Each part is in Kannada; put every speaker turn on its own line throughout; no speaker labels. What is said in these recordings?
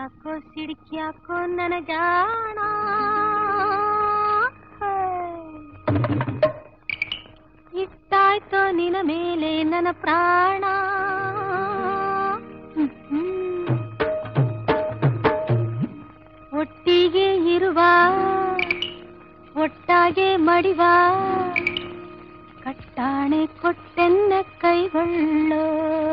ಸಿಟ್ಯಾಕೋ ಸಿಡಿಕ್ಯಾಕೋ ನನ್ನ ಜಾಣ, ಇಷ್ಟಾಯ್ತೋ ನಿನ್ನ ಮೇಲೆ ನನ್ನ ಪ್ರಾಣ. ಒಟ್ಟಿಗೆ ಇರುವ ಒಟ್ಟಾಗೆ ಮಡಿವ, ಕಟ್ಟಾಣೆ ಕೊಟ್ಟೆನ್ನ ಕೈಗೊಳ್ಳೋ.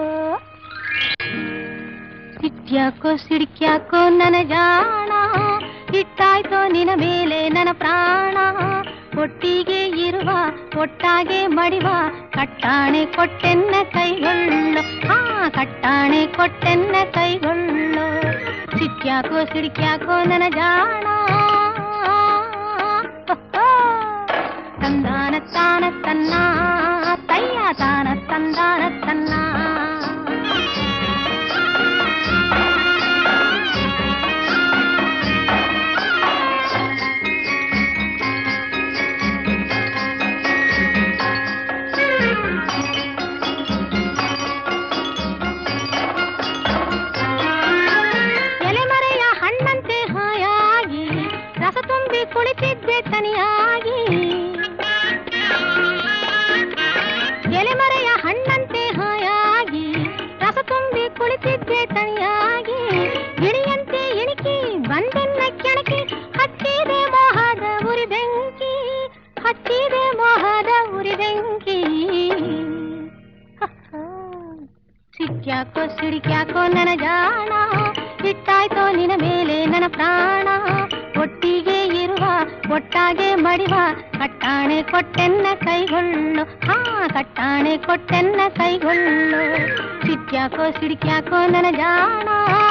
ಸಿಟ್ಯಾಕೋ ಸಿಡಿಕ್ಯಾಕೋ ನನ್ನ ಜಾಣ, ಇಟ್ಟಾಯ್ತೋ ನಿನ್ನ ಮೇಲೆ ನನ್ನ ಪ್ರಾಣ. ಒಟ್ಟಿಗೆ ಇರುವ ಒಟ್ಟಾಗೆ ಮಡಿವ, ಕಟ್ಟಾಣೆ ಕೊಟ್ಟೆನ್ನ ಕೈಗೊಳ್ಳೋ. ಕಟ್ಟಾಣೆ ಕೊಟ್ಟೆನ್ನ ಕೈಗೊಳ್ಳೋ. ಸಿಟ್ಯಾಕೋ ಸಿಡಿಕ್ಯಾಕೋ ನನ್ನ ಜಾಣ. ತಂದಾನ ತಾನ ತನ್ನ ತಯ್ಯ ತಾನ ತಂದಾನ ತನ್ನ. ಎಲೆಮರೆಯ ಹಣ್ಣಂತೆ ಹಾಯಾಗಿ ರಸ ತುಂಬಿ ಕುಳಿತಿದ್ದೆ ತನಿಯಾಗಿ. ಎಲೆಮರೆಯ ಹಣ್ಣಂತೆ ಹಾಯಾಗಿ ರಸ ತುಂಬಿ ಕುಳಿತಿದ್ದೆ ತನಿಯಾಗಿ. ಗಿಣಿಯಂತೆ ಇಣಿಕಿ ಬಂದೆನ್ನ ಕೆಣಕಿ, ಹಚ್ಚಿದೆ ಮೋಹದ ಉರಿ ಬೆಂಕಿ, ಹಚ್ಚಿದೆ ಮೋಹದ ಉರಿ ಬೆಂಕಿ. ಸಿಟ್ಯಾಕೋ ಸಿಡಿಕ್ಯಾಕೋ ನನ್ನ ಜಾಣ, ಇಟ್ಟಾಯ್ತೋ ನಿನ್ನ ಮೇಲೆ ನನ್ನ ಪ್ರಾಣ. ಒಟ್ಟಿಗೆ ಇರುವ ಒಟ್ಟಾಗೆ ಮಡಿವ, ಕಟ್ಟಾಣೆ ಕೊಟ್ಟೆನ್ನ ಕೈಗೊಳ್ಳು. ಕಟ್ಟಾಣೆ ಕೊಟ್ಟೆನ್ನ ಕೈಗೊಳ್ಳು. ಸಿಟ್ಯಾಕೋ ಸಿಡಿಕ್ಯಾಕೋ ನನ್ನ ಜಾಣ.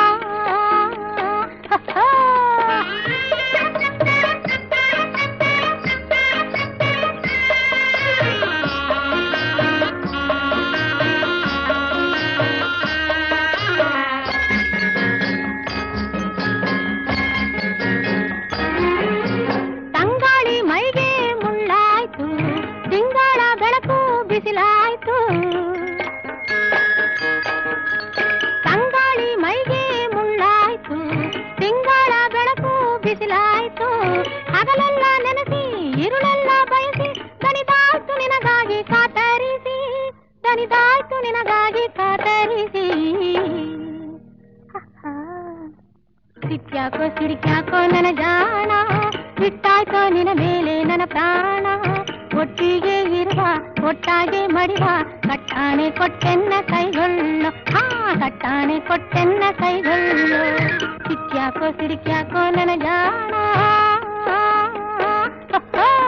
ತಂಗಾಳಿ ಮೈಗೆ ಮುಳ್ಳಾಯ್ತು, ತಿಂಗಳ ಬೆಳಕು ಬಿಸಿಲಾಯ್ತು. ತಂಗಾಳಿ ಮೈಗೆ ಮುಳ್ಳಾಯ್ತು, ತಿಂಗಳ ಬೆಳಕು ಬಿಸಿಲಾಯ್ತು. ಹಗಲೆಲ್ಲ ನೆನೆಸಿ ಇರುಳೆಲ್ಲ ಬಯಸಿ, ದನಿದಾಯ್ತು ನಿನಗಾಗಿ ಕಾತರಿಸಿ, ದನಿದಾಯ್ತು ನಿನಗಾಗಿ ಕಾತರಿಸಿ. ಸಿಟ್ಯಾಕೋ ಸಿಡಿಕ್ಯಾಕೋ ನನ್ನ ಜಾಣ, ಇಟ್ಟಾಯ್ತೋ ನಿನ್ನ ಮೇಲೆ ನನ್ನ ಪ್ರಾಣ. ಒಟ್ಟಿಗೆ ಇರುವ ಒಟ್ಟಾಗೆ ಮಡಿವ, ಕಟ್ಟಾಣೆ ಕೊಟ್ಟೆನ್ನ ಕೈಗೊಳ್ಳೋ. ಕಟ್ಟಾಣೆ ಕೊಟ್ಟೆನ್ನ ಕೈಗೊಳ್ಳೋ. ಸಿಟ್ಯಾಕೋ ಸಿಡಿಕ್ಯಾಕೋ ನನ್ನ ಜಾಣ.